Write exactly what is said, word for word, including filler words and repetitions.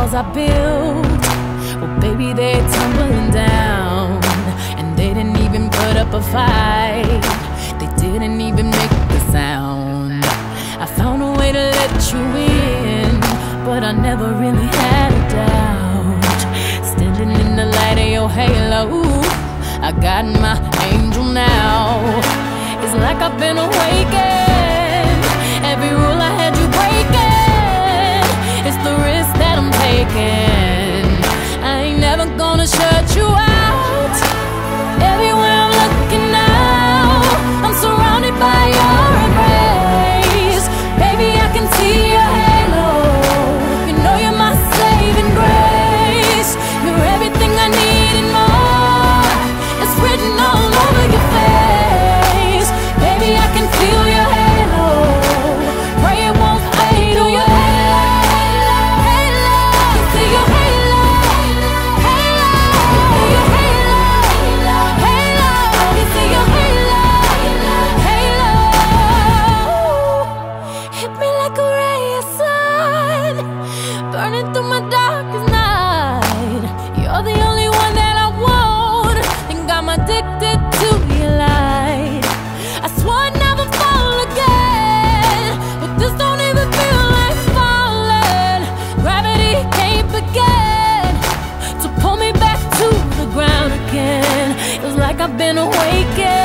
walls I built, well baby, they're tumbling down. And they didn't even put up a fight, they didn't even make the sound. I found a way to let you in, but I never really had a doubt. Standing in the light of your halo, I got my angel now. It's like I've been awakened. Every rule I had you breaking, it's the risk that I'm taking. I ain't never gonna shut you out. Everywhere I'm looking now, I'm surrounded by your embrace. Baby, I can see your halo. You know you're my saving grace. You're everything I need and more. It's written all over your face. Baby, I can feel your halo. Pray it won't fade away. See your halo, halo, your halo, halo. You see your halo, halo. Hit me like a ray of sun, burning through my darkest night. You're the only one that I want, think I'm addicted to your light. I swore I'd never fall again, but this don't even feel like falling. Gravity can't begin to pull me back to the ground again. It's like I've been awakened.